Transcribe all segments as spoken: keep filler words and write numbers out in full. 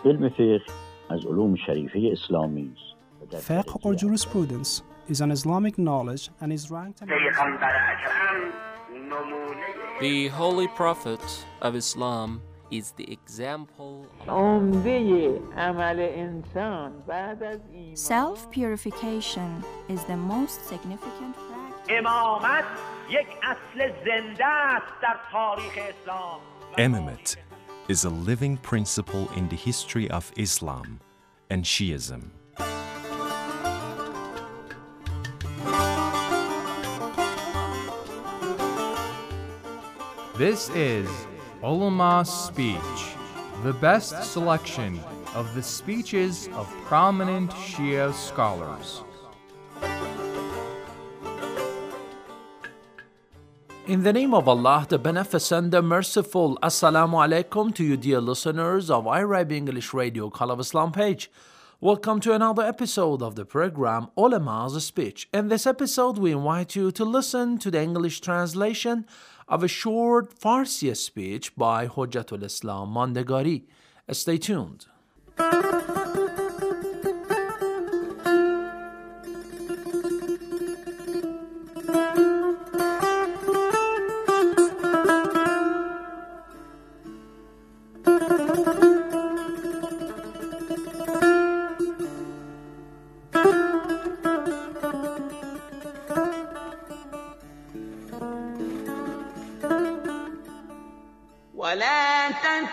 علم فقه از علوم شریفه اسلامی است. Fiqh or jurisprudence is an Islamic knowledge and is ranked among The Holy Prophet of Islam is the example Self-purification is the most significant practice. Imamate is a living principle in the history of Islam and Shiism. This is Ulama's Speech, the best selection of the speeches of prominent Shia scholars. In the name of Allah, the Beneficent, the Merciful, Assalamu alaikum to you dear listeners of iRib English Radio Call of Islam page. Welcome to another episode of the program Ulama's Speech. In this episode, we invite you to listen to the English translation of a short Farsi speech by Hujjatul Islam Mandegari. Stay tuned. ولا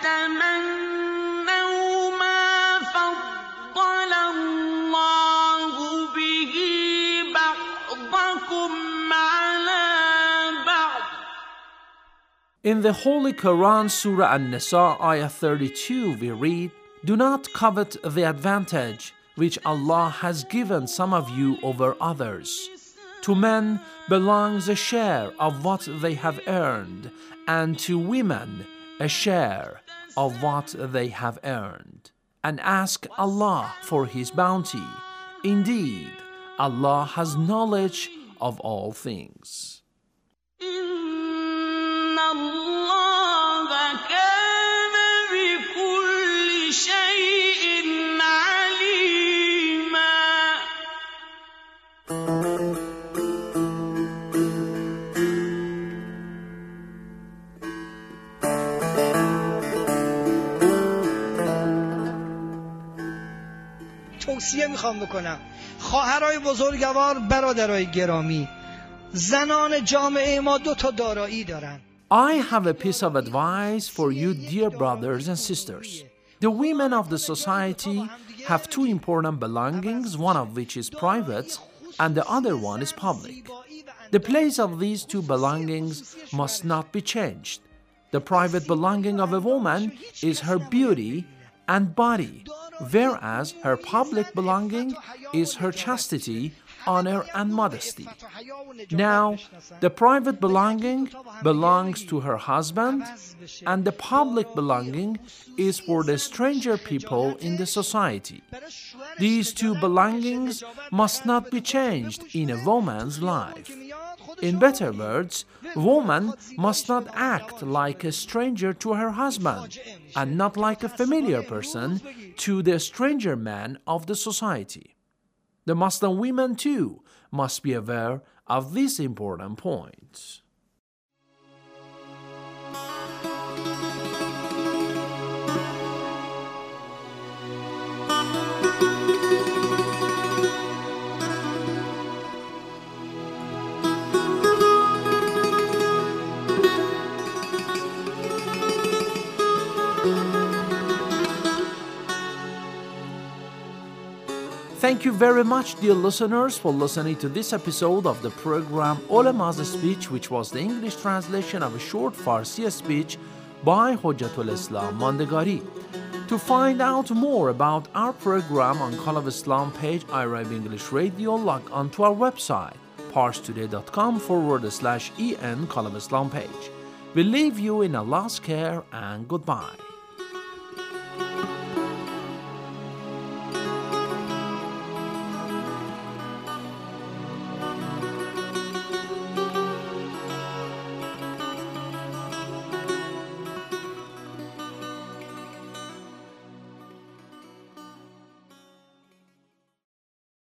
تتمنوا ما فضل الله به بعضكم على بعض. In the Holy Quran, Surah An-Nisa, Ayah thirty-two, we read, "Do not covet the advantage which Allah has given some of you over others. To men belongs a share of what they have earned, and to women a share of what they have earned. And ask Allah for His bounty. Indeed, Allah has knowledge of all things." إن الله كان بكل شيء عليما. توصیه میخوام بکنم خواهرای بزرگوار، برادرای گرامی، زنان جامعه ما دو تا دارایی دارن. I have a piece of advice for you, dear brothers and sisters. The women of the society have two important belongings, one of which is private and the other one is public. The place of these two belongings must not be changed. The private belonging of a woman is her beauty and body, whereas her public belonging is her chastity, honor, and modesty. Now, the private belonging belongs to her husband, and the public belonging is for the stranger people in the society. These two belongings must not be changed in a woman's life. In better words, woman must not act like a stranger to her husband and not like a familiar person to the stranger man of the society. The Muslim women too must be aware of these important points. Thank you very much, dear listeners, for listening to this episode of the program Ulama's Speech, which was the English translation of a short Farsi speech by Hujjatul Islam Mandegari. To find out more about our program on Call of Islam page, iRib English Radio, log on to our website, parstoday.com forward slash en Call of Islam page. We leave you in Allah's care and goodbye.